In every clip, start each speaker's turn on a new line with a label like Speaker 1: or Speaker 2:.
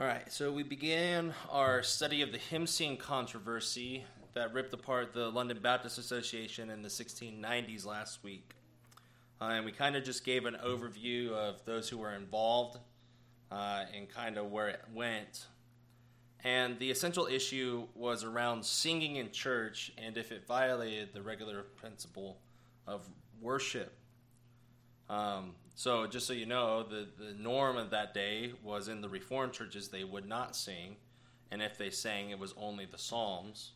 Speaker 1: All right, so we began our study of the hymn sing controversy that ripped apart the London Baptist Association in the 1690s last week. And we kind of just gave an overview of those who were involved and kind of where it went. And the essential issue was around singing in church and if it violated the regular principle of worship. So just so you know, the norm of that day was in the Reformed churches they would not sing, and if they sang, it was only the Psalms.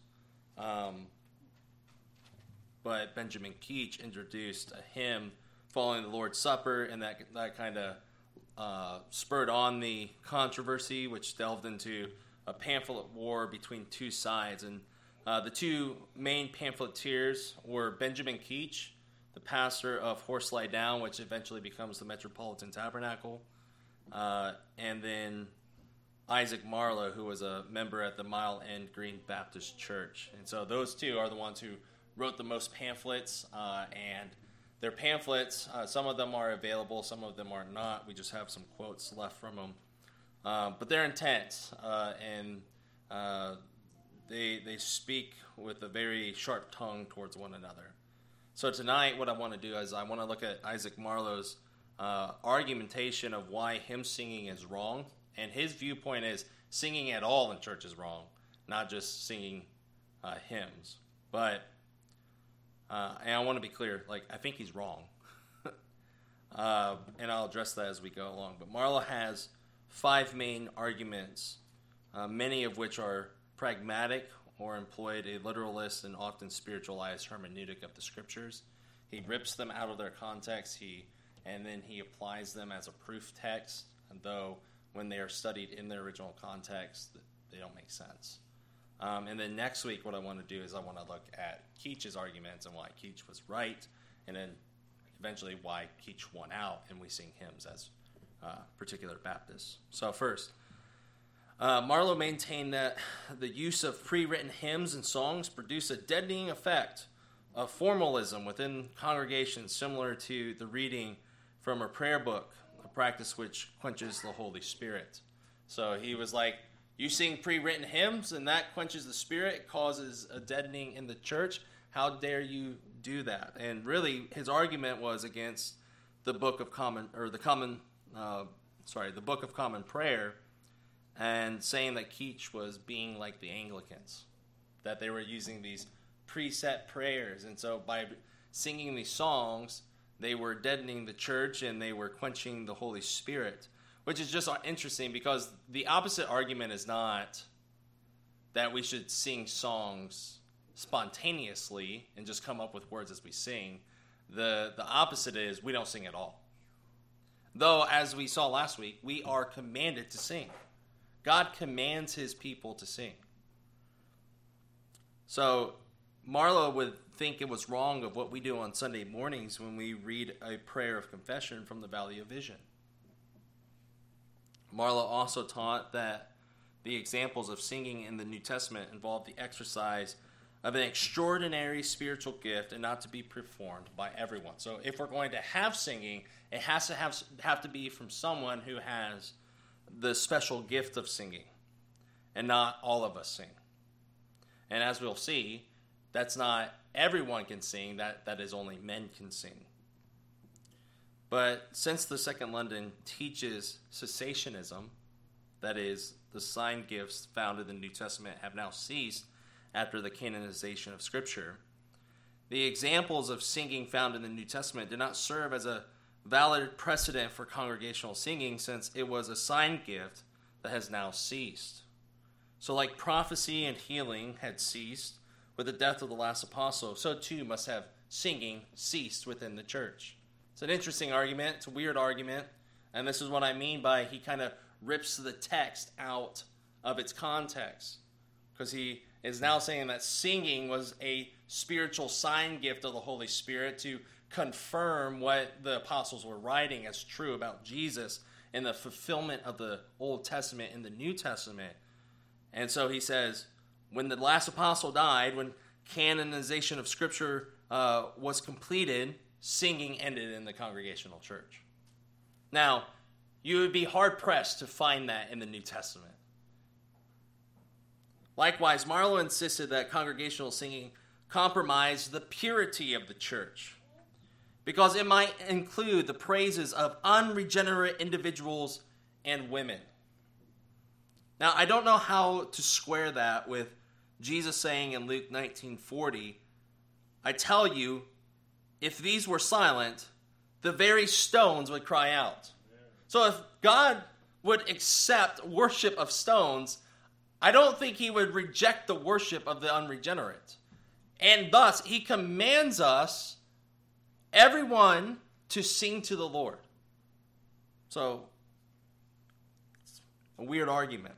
Speaker 1: But Benjamin Keach introduced a hymn following the Lord's Supper, and that kind of spurred on the controversy, which delved into a pamphlet war between two sides. And the two main pamphleteers were Benjamin Keach, the pastor of Horse Lie Down, which eventually becomes the Metropolitan Tabernacle, and then Isaac Marlowe, who was a member at the Mile End Green Baptist Church. And so those two are the ones who wrote the most pamphlets, and their pamphlets, some of them are available, some of them are not. We just have some quotes left from them. But they're intense, and they speak with a very sharp tongue towards one another. So tonight, what I want to do is I want to look at Isaac Marlowe's argumentation of why hymn singing is wrong. And his viewpoint is singing at all in church is wrong, not just singing hymns. But, and I want to be clear, I think he's wrong. And I'll address that as we go along. But Marlowe has 5 main arguments, many of which are pragmatic or employed a literalist and often spiritualized hermeneutic of the scriptures. He rips them out of their context, and then he applies them as a proof text, and though when they are studied in their original context, they don't make sense. And then next week, what I want to do is I want to look at Keach's arguments and why Keach was right, and then eventually why Keach won out, and we sing hymns as particular Baptists. So first, Marlowe maintained that the use of pre-written hymns and songs produce a deadening effect of formalism within congregations similar to the reading from a prayer book, a practice which quenches the Holy Spirit. So he was like, you sing pre-written hymns and that quenches the Spirit, it causes a deadening in the church. How dare you do that? And really, his argument was against the Book of Common Prayer, and saying that Keach was being like the Anglicans, that they were using these preset prayers. And so by singing these songs, they were deadening the church and they were quenching the Holy Spirit, which is just interesting because the opposite argument is not that we should sing songs spontaneously and just come up with words as we sing. The opposite is we don't sing at all. Though, as we saw last week, we are commanded to sing. God commands his people to sing. So Marlowe would think it was wrong of what we do on Sunday mornings when we read a prayer of confession from the Valley of Vision. Marlowe also taught that the examples of singing in the New Testament involve the exercise of an extraordinary spiritual gift and not to be performed by everyone. So if we're going to have singing, it has to have to be from someone who has the special gift of singing, and not all of us sing. And as we'll see, that's not everyone can sing, that is only men can sing. But since the Second London teaches cessationism, that is, the sign gifts found in the New Testament have now ceased after the canonization of Scripture, the examples of singing found in the New Testament did not serve as a valid precedent for congregational singing, since it was a sign gift that has now ceased. So like prophecy and healing had ceased with the death of the last apostle, so too must have singing ceased within the church. It's an interesting argument. It's a weird argument. And this is what I mean by he kind of rips the text out of its context, because he is now saying that singing was a spiritual sign gift of the Holy Spirit to confirm what the apostles were writing as true about Jesus and the fulfillment of the Old Testament in the New Testament. And so he says, when the last apostle died, when canonization of Scripture was completed, singing ended in the congregational church. Now, You would be hard-pressed to find that in the New Testament. Likewise, Marlowe insisted that congregational singing compromised the purity of the church, because it might include the praises of unregenerate individuals and women. Now, I don't know how to square that with Jesus saying in Luke 19:40, I tell you, if these were silent, the very stones would cry out. So if God would accept worship of stones, I don't think he would reject the worship of the unregenerate. And thus, he commands us, everyone, to sing to the Lord. So, it's a weird argument.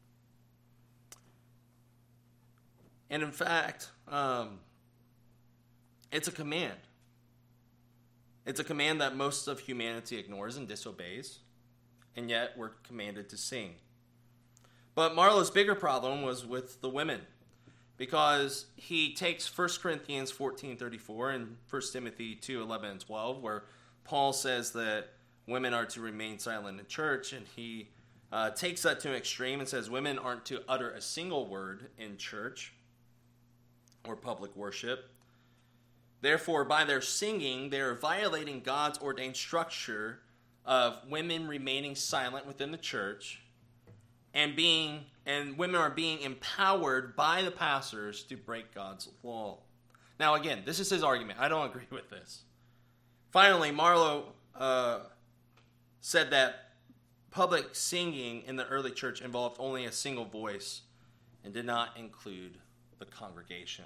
Speaker 1: And in fact, it's a command. It's a command that most of humanity ignores and disobeys, and yet we're commanded to sing. But Marlowe's bigger problem was with the women, because he takes 1 Corinthians 14:34 and 1 Timothy 2:11 and 12, where Paul says that women are to remain silent in church, and he takes that to an extreme and says women aren't to utter a single word in church or public worship. Therefore, by their singing, they are violating God's ordained structure of women remaining silent within the church, and women are being empowered by the pastors to break God's law. Now, again, this is his argument. I don't agree with this. Finally, Marlowe said that public singing in the early church involved only a single voice and did not include the congregation.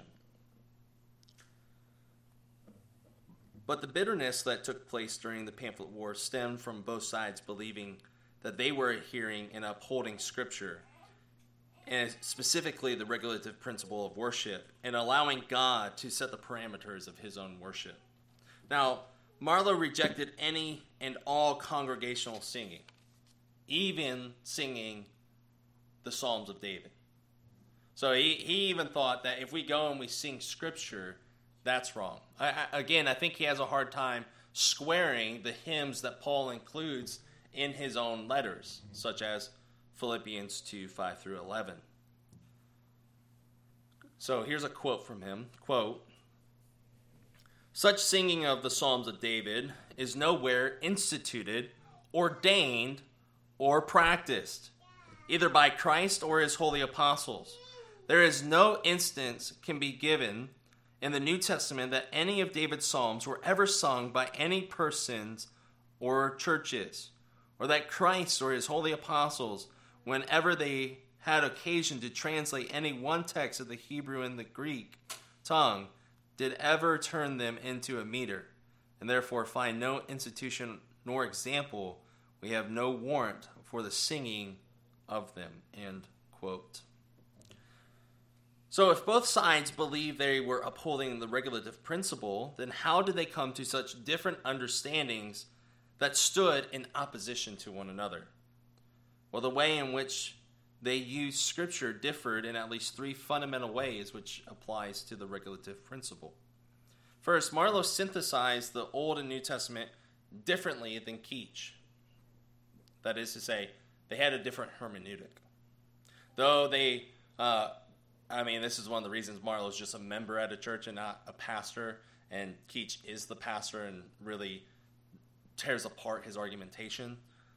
Speaker 1: But the bitterness that took place during the pamphlet war stemmed from both sides believing that they were adhering and upholding Scripture, and specifically the regulative principle of worship, and allowing God to set the parameters of his own worship. Now, Marlowe rejected any and all congregational singing, even singing the Psalms of David. So he even thought that if we go and we sing Scripture, that's wrong. I think he has a hard time squaring the hymns that Paul includes in his own letters, such as Philippians 2:5 through 11. So here's a quote from him. Quote, "Such singing of the Psalms of David is nowhere instituted, ordained, or practiced, either by Christ or his holy apostles. There is no instance can be given in the New Testament that any of David's psalms were ever sung by any persons or churches, or that Christ or his holy apostles, whenever they had occasion to translate any one text of the Hebrew and the Greek tongue, did ever turn them into a meter, and therefore find no institution nor example. We have no warrant for the singing of them." End quote. So if both sides believed they were upholding the regulative principle, then how did they come to such different understandings that stood in opposition to one another? Well, the way in which they used Scripture differed in at least three fundamental ways, which applies to the regulative principle. First, Marlowe synthesized the Old and New Testament differently than Keach. That is to say, they had a different hermeneutic. Though they... this is one of the reasons Marlowe's just a member at a church and not a pastor, and Keach is the pastor and really tears apart his argumentation,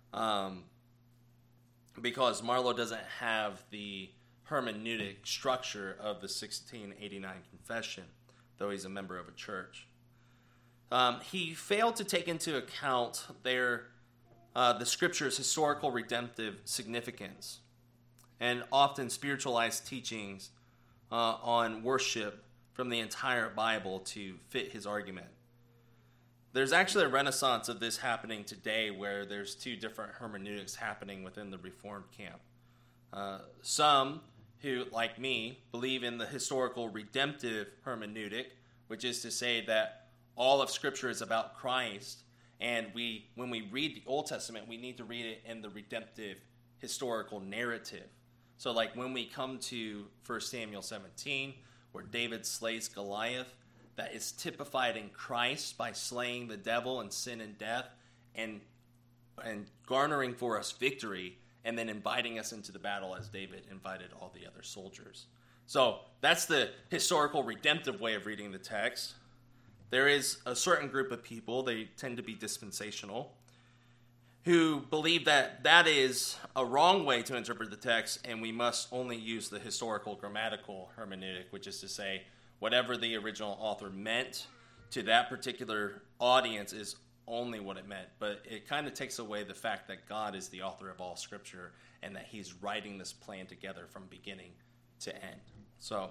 Speaker 1: because Marlowe doesn't have the hermeneutic structure of the 1689 Confession, though he's a member of a church. He failed to take into account the Scripture's historical redemptive significance, and often spiritualized teachings on worship from the entire Bible to fit his argument. There's actually a renaissance of this happening today, where there's two different hermeneutics happening within the Reformed camp. Some who, like me, believe in the historical redemptive hermeneutic, which is to say that all of Scripture is about Christ, and when we read the Old Testament, we need to read it in the redemptive historical narrative. So like when we come to 1 Samuel 17, where David slays Goliath, that is typified in Christ by slaying the devil and sin and death, and and garnering for us victory, and then inviting us into the battle as David invited all the other soldiers. So that's the historical redemptive way of reading the text. There is a certain group of people, they tend to be dispensational, who believe that that is a wrong way to interpret the text, and we must only use the historical grammatical hermeneutic, which is to say, whatever the original author meant to that particular audience is only what it meant. But it kind of takes away the fact that God is the author of all Scripture and that he's writing this plan together from beginning to end. So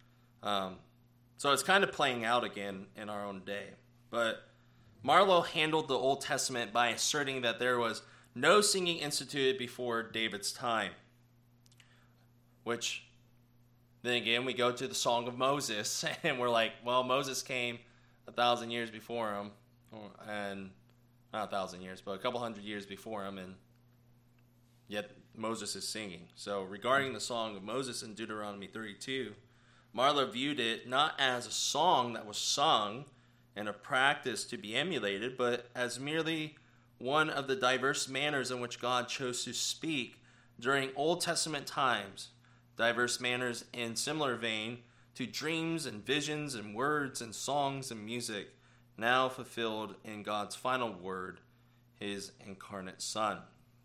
Speaker 1: it's kind of playing out again in our own day. But Marlowe handled the Old Testament by asserting that there was no singing instituted before David's time, which then again we go to the Song of Moses and we're like, well, Moses came 1,000 years before him, and not 1,000 years, but a couple hundred years before him, and yet Moses is singing. So regarding the Song of Moses in Deuteronomy 32, Marlowe viewed it not as a song that was sung and a practice to be emulated, but as merely one of the diverse manners in which God chose to speak during Old Testament times, diverse manners in similar vein to dreams and visions and words and songs and music, now fulfilled in God's final word, his incarnate Son.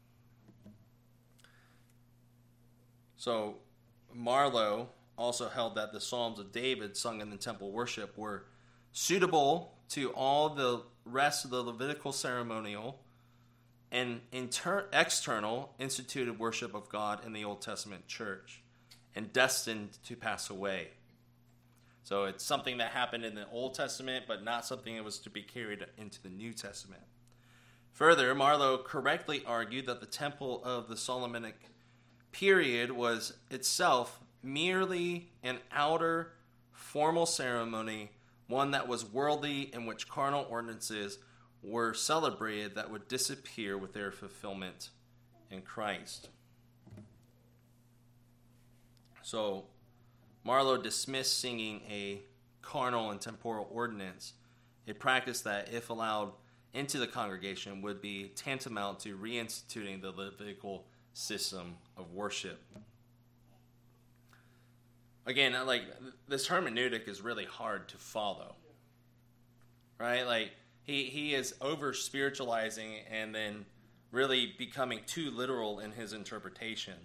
Speaker 1: So Marlowe also held that the Psalms of David sung in the temple worship were suitable to all the rest of the Levitical ceremonial and external instituted worship of God in the Old Testament church, and destined to pass away. So it's something that happened in the Old Testament, but not something that was to be carried into the New Testament. Further, Marlowe correctly argued that the temple of the Solomonic period was itself merely an outer formal ceremony, one that was worldly, in which carnal ordinances were celebrated that would disappear with their fulfillment in Christ. So Marlowe dismissed singing a carnal and temporal ordinance, a practice that, if allowed into the congregation, would be tantamount to reinstituting the Levitical system of worship. Again, like, this hermeneutic is really hard to follow, right? Like, he is over-spiritualizing and then really becoming too literal in his interpretation.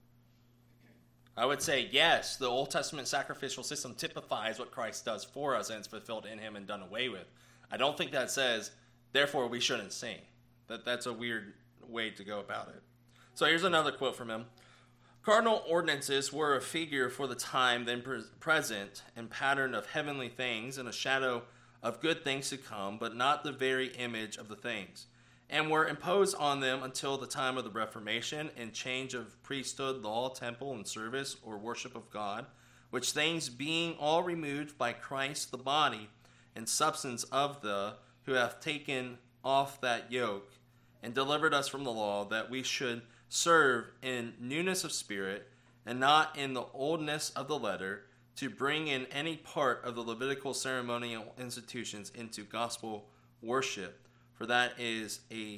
Speaker 1: I would say, yes, the Old Testament sacrificial system typifies what Christ does for us and it's fulfilled in him and done away with. I don't think that says, therefore we shouldn't sing. That's a weird way to go about it. So here's another quote from him. Cardinal ordinances were a figure for the time then present and pattern of heavenly things and a shadow of good things to come, but not the very image of the things, and were imposed on them until the time of the Reformation and change of priesthood, law, temple, and service or worship of God, which things being all removed by Christ the body and substance of who hath taken off that yoke and delivered us from the law, that we should serve in newness of spirit and not in the oldness of the letter, to bring in any part of the Levitical ceremonial institutions into gospel worship, for that is a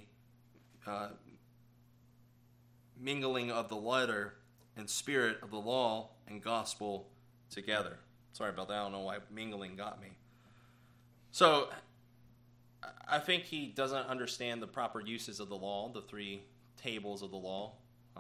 Speaker 1: mingling of the letter and spirit of the law and gospel together. Sorry about that. I don't know why mingling got me. So I think he doesn't understand the proper uses of the law, the three tables of the law.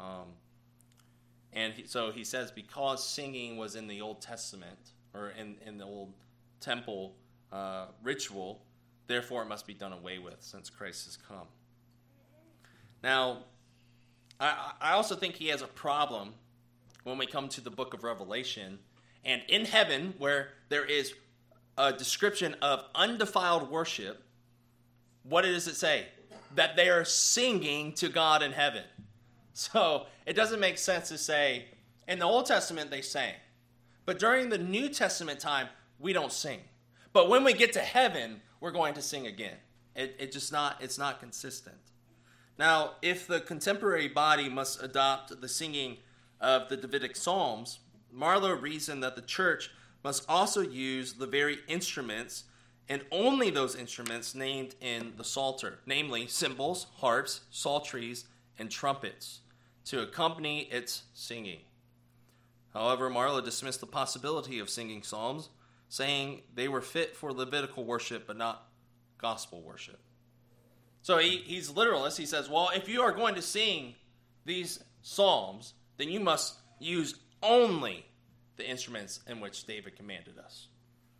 Speaker 1: So he says, because singing was in the Old Testament, or in the Old Temple ritual, therefore it must be done away with since Christ has come. Now, I also think he has a problem when we come to the book of Revelation, and in heaven, where there is a description of undefiled worship, what does it say? That they are singing to God in heaven. So it doesn't make sense to say, in the Old Testament they sang, but during the New Testament time, we don't sing. But when we get to heaven, we're going to sing again. It's not consistent. Now, if the contemporary body must adopt the singing of the Davidic Psalms, Marlowe reasoned that the church must also use the very instruments and only those instruments named in the Psalter, namely cymbals, harps, psalteries, and trumpets, to accompany its singing. However, Marlowe dismissed the possibility of singing psalms, saying they were fit for Levitical worship but not gospel worship. So he's literalist. He says, well, if you are going to sing these psalms, then you must use only the instruments in which David commanded us.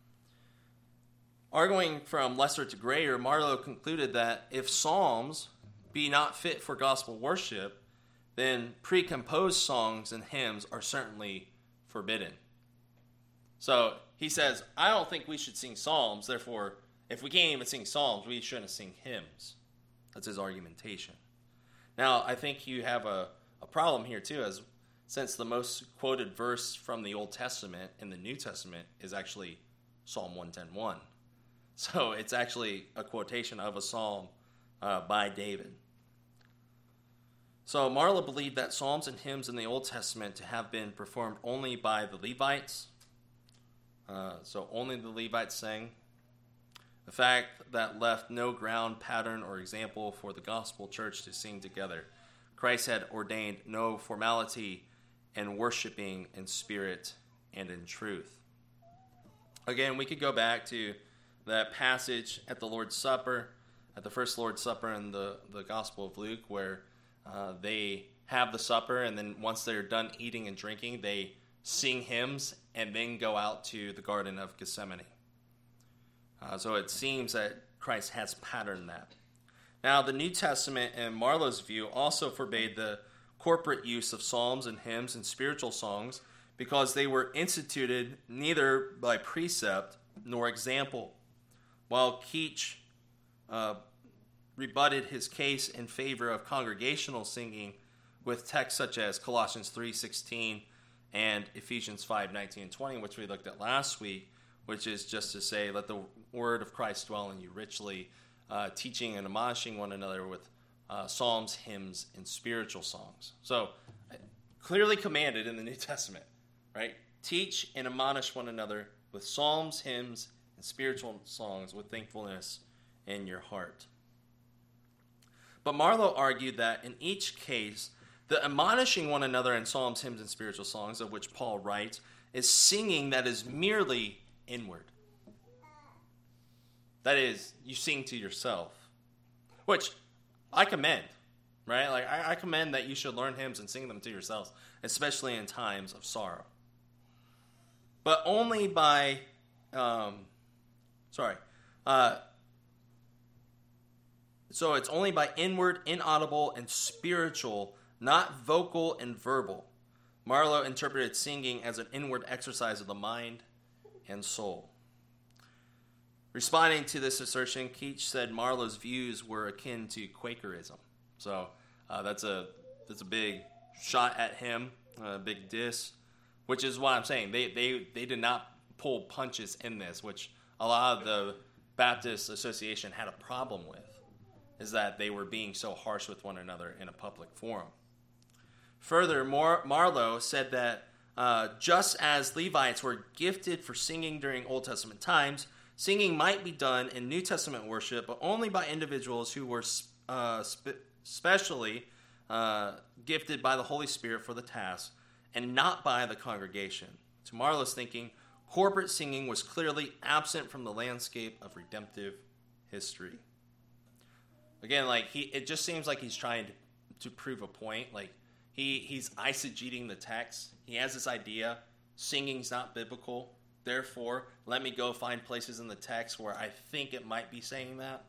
Speaker 1: Arguing from lesser to greater, Marlowe concluded that if psalms be not fit for gospel worship, then pre-composed songs and hymns are certainly forbidden. So he says, I don't think we should sing psalms, therefore, if we can't even sing psalms, we shouldn't sing hymns. That's his argumentation. Now, I think you have a problem here too, as since the most quoted verse from the Old Testament in the New Testament is actually Psalm 110:1. So it's actually a quotation of a psalm by David. So Marlowe believed that psalms and hymns in the Old Testament to have been performed only by the Levites. So only the Levites sang. The fact that left no ground, pattern, or example for the gospel church to sing together. Christ had ordained no formality in worshiping in spirit and in truth. Again, we could go back to that passage at the Lord's Supper, at the first Lord's Supper in the Gospel of Luke, where they have the supper, and then once they're done eating and drinking, they sing hymns and then go out to the Garden of Gethsemane. So it seems that Christ has patterned that. Now, the New Testament, in Marlowe's view, also forbade the corporate use of psalms and hymns and spiritual songs because they were instituted neither by precept nor example, while Keach rebutted his case in favor of congregational singing with texts such as Colossians 3:16 and Ephesians 5:19 and 20, which we looked at last week, which is just to say, let the word of Christ dwell in you richly, teaching and admonishing one another with psalms, hymns, and spiritual songs. So, clearly commanded in the New Testament, right? Teach and admonish one another with psalms, hymns, and spiritual songs with thankfulness in your heart. But Marlowe argued that in each case, the admonishing one another in psalms, hymns, and spiritual songs, of which Paul writes, is singing that is merely inward. That is, you sing to yourself, which I commend, right? Like I commend that you should learn hymns and sing them to yourselves, especially in times of sorrow. But only by, so it's only by inward, inaudible, and spiritual, not vocal and verbal. Marlowe interpreted singing as an inward exercise of the mind and soul. Responding to this assertion, Keach said Marlowe's views were akin to Quakerism. So that's a big shot at him, a big diss, which is what I'm saying. They did not pull punches in this, which a lot of the Baptist Association had a problem with, is that they were being so harsh with one another in a public forum. Further, Marlowe said that just as Levites were gifted for singing during Old Testament times, singing might be done in New Testament worship, but only by individuals who were specially gifted by the Holy Spirit for the task, and not by the congregation. To Marlowe's thinking, corporate singing was clearly absent from the landscape of redemptive history. Again, it just seems like he's trying to prove a point. Like he's eisegeting the text. He has this idea, singing's not biblical. Therefore, let me go find places in the text where I think it might be saying that.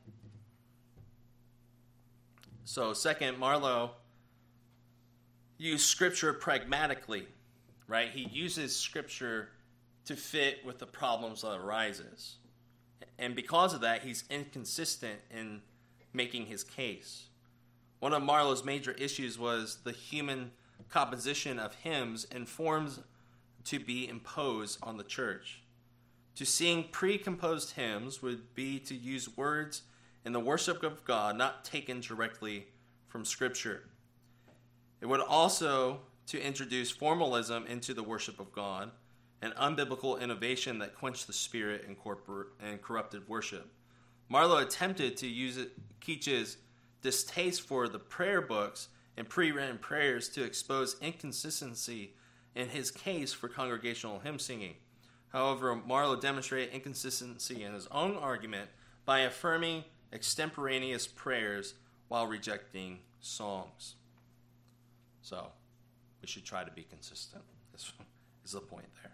Speaker 1: So, second, Marlowe used Scripture pragmatically, right? He uses Scripture to fit with the problems that arises. And because of that, he's inconsistent in making his case. One of Marlowe's major issues was the human composition of hymns and forms to be imposed on the church. To sing pre-composed hymns would be to use words in the worship of God not taken directly from Scripture. It would also to introduce formalism into the worship of God, an unbiblical innovation that quenched the spirit and corrupted worship. Marlowe attempted to use Keach's distaste for the prayer books and pre-written prayers to expose inconsistency in his case for congregational hymn singing. However, Marlowe demonstrated inconsistency in his own argument by affirming extemporaneous prayers while rejecting songs. So, we should try to be consistent. This is the point there.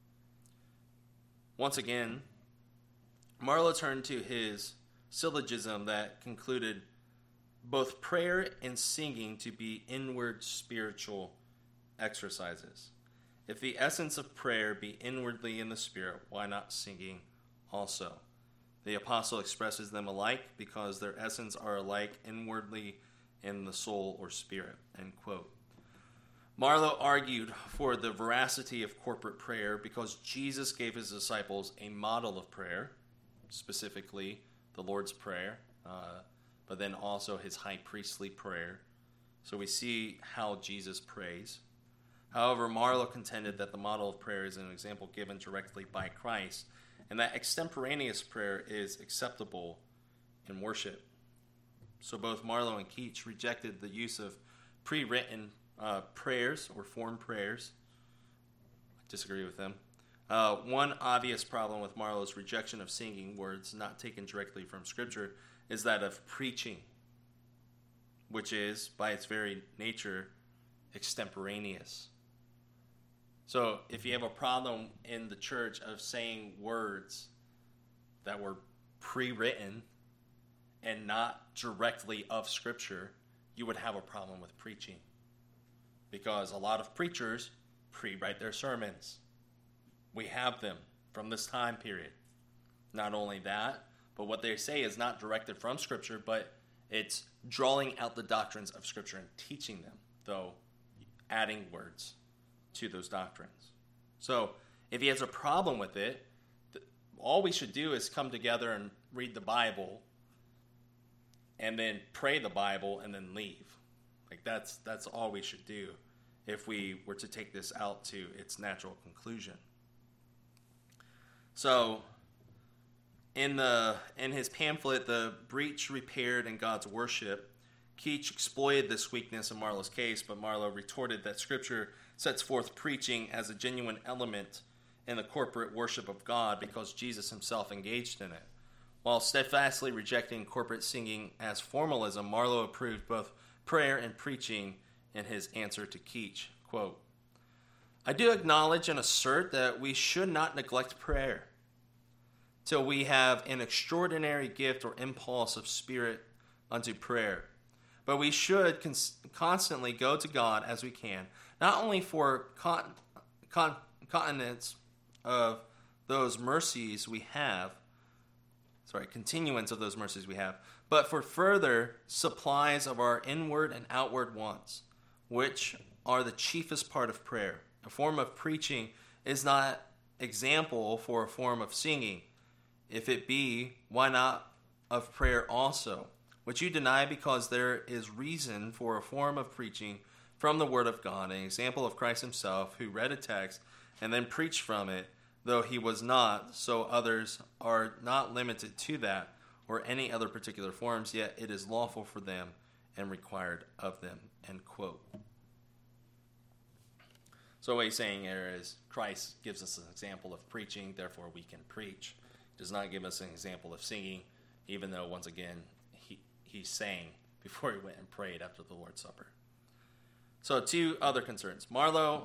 Speaker 1: Once again, Marlowe turned to his syllogism that concluded both prayer and singing to be inward spiritual exercises. If the essence of prayer be inwardly in the spirit, why not singing also? The apostle expresses them alike because their essence are alike inwardly in the soul or spirit. End quote. Marlowe argued for the veracity of corporate prayer because Jesus gave his disciples a model of prayer, specifically the Lord's Prayer, but then also his high priestly prayer. So we see how Jesus prays. However, Marlowe contended that the model of prayer is an example given directly by Christ, and that extemporaneous prayer is acceptable in worship. So both Marlowe and Keach rejected the use of pre-written prayers or formed prayers. I disagree with them. One obvious problem with Marlowe's rejection of singing words not taken directly from Scripture is that of preaching, which is, by its very nature, extemporaneous. So if you have a problem in the church of saying words that were pre-written and not directly of Scripture, you would have a problem with preaching. Because a lot of preachers pre-write their sermons. We have them from this time period. Not only that, but what they say is not directed from Scripture, but it's drawing out the doctrines of Scripture and teaching them, though adding words to those doctrines. So if he has a problem with it, all we should do is come together and read the Bible and then pray the Bible and then leave. Like that's all we should do if we were to take this out to its natural conclusion. So in his pamphlet, The Breach Repaired in God's Worship, Keach exploited this weakness in Marlowe's case, but Marlowe retorted that Scripture sets forth preaching as a genuine element in the corporate worship of God because Jesus himself engaged in it. While steadfastly rejecting corporate singing as formalism, Marlowe approved both prayer and preaching in his answer to Keach. Quote, I do acknowledge and assert that we should not neglect prayer till we have an extraordinary gift or impulse of spirit unto prayer. But we should constantly go to God as we can, not only for continuance of those mercies we have, continuance of those mercies we have, but for further supplies of our inward and outward wants, which are the chiefest part of prayer. A form of preaching is not example for a form of singing. If it be, why not of prayer also? Which you deny because there is reason for a form of preaching from the Word of God, an example of Christ himself, who read a text and then preached from it, though he was not, so others are not limited to that or any other particular forms, yet it is lawful for them and required of them. End quote. So what he's saying here is Christ gives us an example of preaching, therefore we can preach. He does not give us an example of singing, even though, once again, he sang before he went and prayed after the Lord's Supper. So two other concerns of Marlowe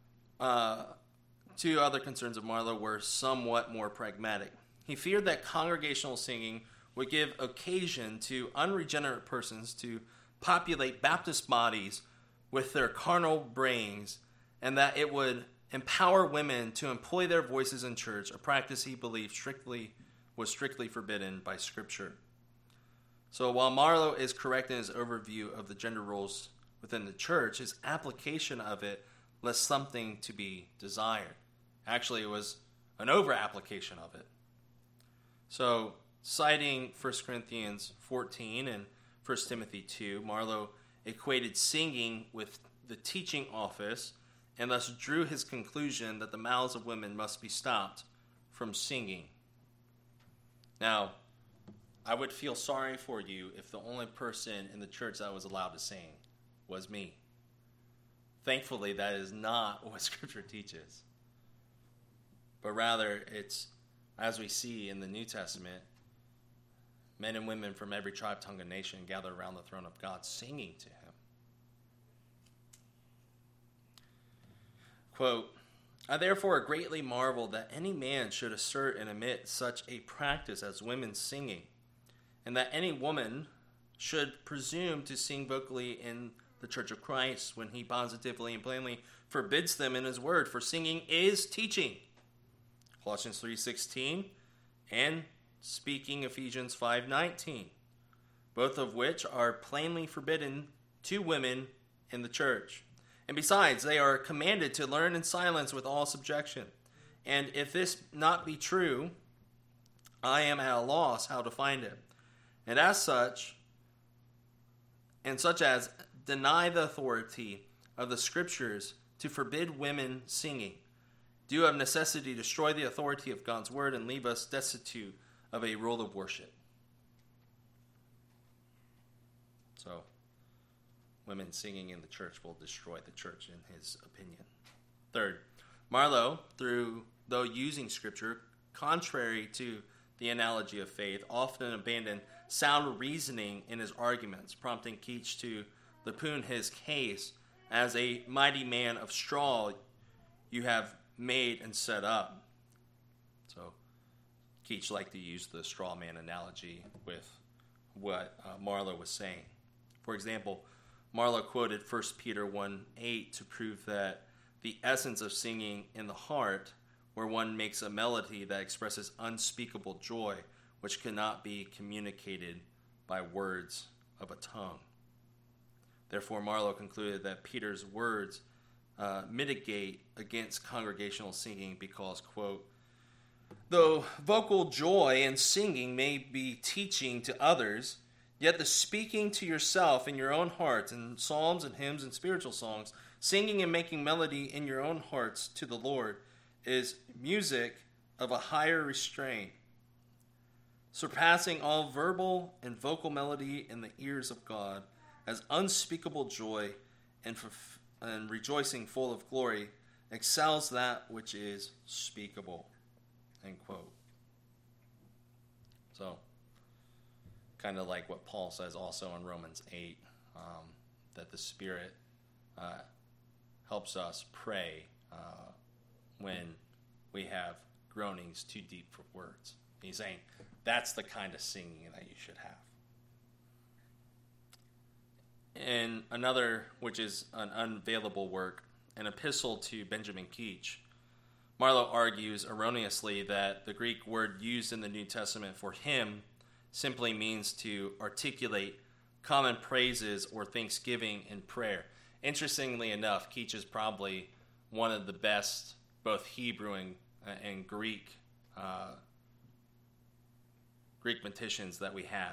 Speaker 1: were somewhat more pragmatic. He feared that congregational singing would give occasion to unregenerate persons to populate Baptist bodies with their carnal brains, and that it would empower women to employ their voices in church, a practice he believed was strictly forbidden by Scripture. So while Marlowe is correct in his overview of the gender roles within the church, his application of it left something to be desired. Actually, it was an over-application of it. So, citing 1 Corinthians 14 and 1 Timothy 2, Marlowe equated singing with the teaching office and thus drew his conclusion that the mouths of women must be stopped from singing. Now, I would feel sorry for you if the only person in the church that was allowed to sing was me. Thankfully, that is not what Scripture teaches. But rather, it's, as we see in the New Testament, men and women from every tribe, tongue, and nation gather around the throne of God singing to him. Quote, I therefore greatly marvel that any man should assert and admit such a practice as women singing, and that any woman should presume to sing vocally in the Church of Christ when he positively and plainly forbids them in his word, for singing is teaching. Colossians 3:16 and speaking Ephesians 5:19, both of which are plainly forbidden to women in the church. And besides, they are commanded to learn in silence with all subjection. And if this not be true, I am at a loss how to find it. And as such, and such as deny the authority of the Scriptures to forbid women singing, do of necessity destroy the authority of God's word and leave us destitute of a rule of worship. So, women singing in the church will destroy the church, in his opinion. Third, Marlowe, though using Scripture, contrary to the analogy of faith, often abandoned sound reasoning in his arguments, prompting Keach to lampoon his case as a mighty man of straw you have made and set up. So Keach liked to use the straw man analogy with what Marlowe was saying. For example, Marlowe quoted 1 Peter 1:8 to prove that the essence of singing in the heart, where one makes a melody that expresses unspeakable joy, which cannot be communicated by words of a tongue. Therefore, Marlowe concluded that Peter's words mitigate against congregational singing because, quote, though vocal joy and singing may be teaching to others, yet the speaking to yourself in your own heart in psalms and hymns and spiritual songs, singing and making melody in your own hearts to the Lord, is music of a higher restraint, surpassing all verbal and vocal melody in the ears of God, as unspeakable joy and rejoicing full of glory excels that which is speakable. End quote. So, kind of like what Paul says also in Romans 8, that the Spirit helps us pray when we have groanings too deep for words. He's saying that's the kind of singing that you should have. And another, which is an unavailable work, an epistle to Benjamin Keach, Marlowe argues erroneously that the Greek word used in the New Testament for hymn simply means to articulate common praises or thanksgiving in prayer. Interestingly enough, Keach is probably one of the best, both Hebrew and Greek mathematicians that we have.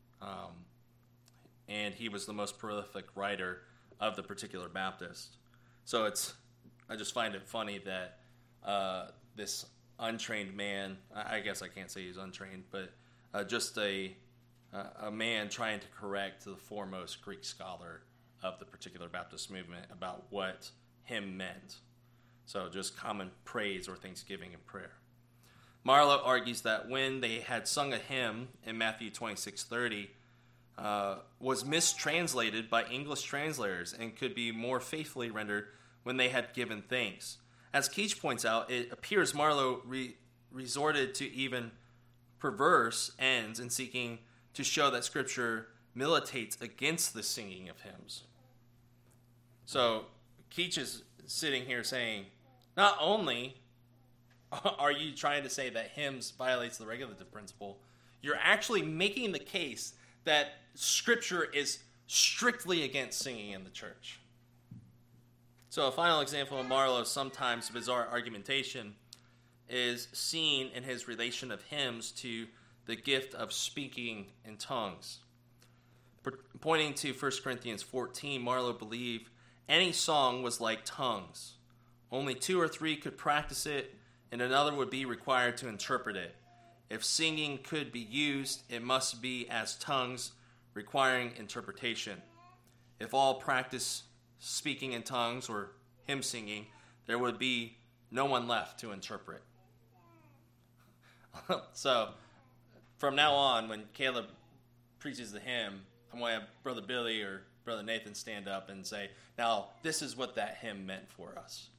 Speaker 1: And he was the most prolific writer of the particular Baptist. So I just find it funny that this untrained man, I guess I can't say he's untrained, but just a man trying to correct the foremost Greek scholar of the particular Baptist movement about what hymn meant. So just common praise or thanksgiving and prayer. Marlowe argues that when they had sung a hymn in Matthew 26:30, was mistranslated by English translators and could be more faithfully rendered when they had given thanks. As Keach points out, it appears Marlowe resorted to even perverse ends in seeking to show that Scripture militates against the singing of hymns. So Keach is sitting here saying, not only are you trying to say that hymns violates the regulative principle, you're actually making the case that Scripture is strictly against singing in the church. So a final example of Marlowe's sometimes bizarre argumentation is seen in his relation of hymns to the gift of speaking in tongues. Pointing to 1 Corinthians 14, Marlowe believed any song was like tongues, Only 2 or 3 could practice it, and another would be required to interpret it. If singing could be used, it must be as tongues, requiring interpretation. If all practice speaking in tongues or hymn singing, there would be no one left to interpret. So, from now on, when Caleb preaches the hymn, I'm going to have Brother Billy or Brother Nathan stand up and say, now, this is what that hymn meant for us.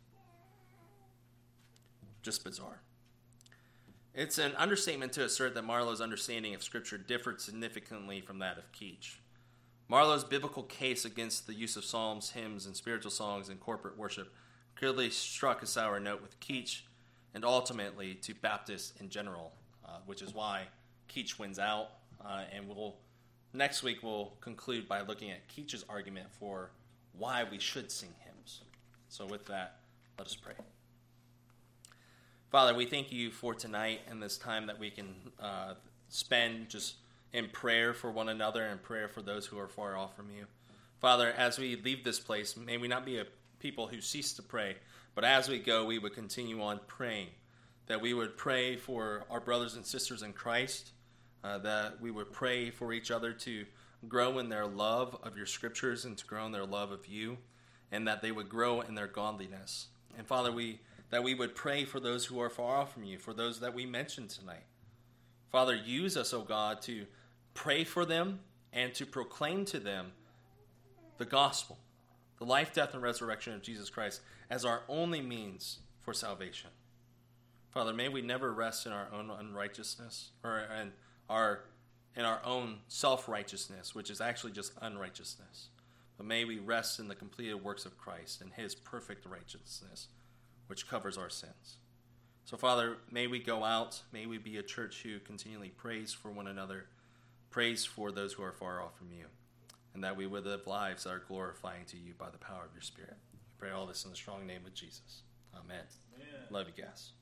Speaker 1: Just bizarre. It's an understatement to assert that Marlowe's understanding of Scripture differed significantly from that of Keach. Marlowe's biblical case against the use of psalms, hymns, and spiritual songs in corporate worship clearly struck a sour note with Keach and ultimately to Baptists in general, which is why Keach wins out. And next week we'll conclude by looking at Keach's argument for why we should sing hymns. So with that, let us pray. Father, we thank you for tonight and this time that we can spend just in prayer for one another and prayer for those who are far off from you. Father, as we leave this place, may we not be a people who cease to pray, but as we go, we would continue on praying, that we would pray for our brothers and sisters in Christ, that we would pray for each other to grow in their love of your scriptures and to grow in their love of you, and that they would grow in their godliness. And Father, that we would pray for those who are far off from you, for those that we mentioned tonight. Father, use us, O God, to pray for them and to proclaim to them the gospel, the life, death, and resurrection of Jesus Christ as our only means for salvation. Father, may we never rest in our own unrighteousness or in our own self-righteousness, which is actually just unrighteousness. But may we rest in the completed works of Christ and his perfect righteousness, which covers our sins. So, Father, may we go out, may we be a church who continually prays for one another, prays for those who are far off from you, and that we would live lives that are glorifying to you by the power of your Spirit. We pray all this in the strong name of Jesus. Amen. Love you guys.